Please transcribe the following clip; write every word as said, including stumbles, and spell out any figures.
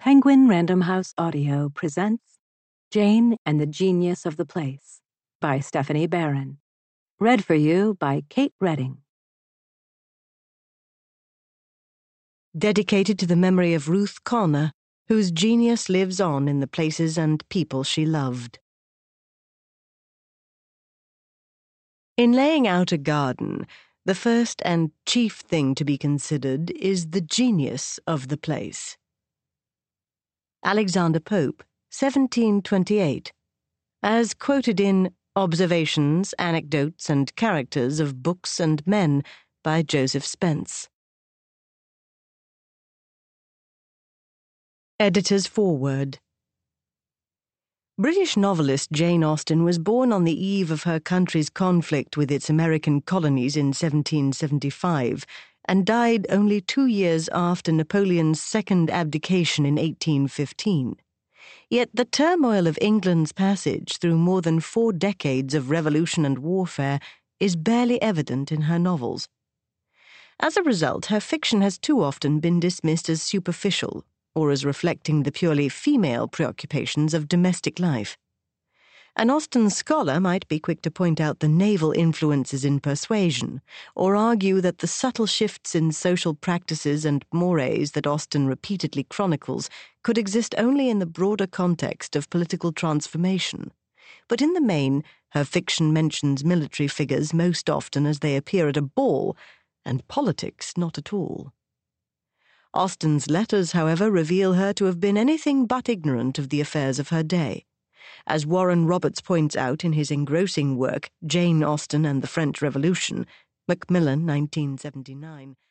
Penguin Random House Audio presents Jane and the Genius of the Place by Stephanie Barron. Read for you by Kate Redding. Dedicated to the memory of Ruth Connor, whose genius lives on in the places and people she loved. In laying out a garden, the first and chief thing to be considered is the genius of the place. Alexander Pope, seventeen twenty-eight, as quoted in Observations, Anecdotes, and Characters of Books and Men by Joseph Spence. Editor's Foreword. British novelist Jane Austen was born on the eve of her country's conflict with its American colonies in seventeen seventy-five and died only two years after Napoleon's second abdication in eighteen fifteen. Yet the turmoil of England's passage through more than four decades of revolution and warfare is barely evident in her novels. As a result, her fiction has too often been dismissed as superficial, or as reflecting the purely female preoccupations of domestic life. An Austen scholar might be quick to point out the naval influences in Persuasion, or argue that the subtle shifts in social practices and mores that Austen repeatedly chronicles could exist only in the broader context of political transformation. But in the main, her fiction mentions military figures most often as they appear at a ball, and politics not at all. Austen's letters, however, reveal her to have been anything but ignorant of the affairs of her day. As Warren Roberts points out in his engrossing work, Jane Austen and the French Revolution, Macmillan, nineteen seventy-nine,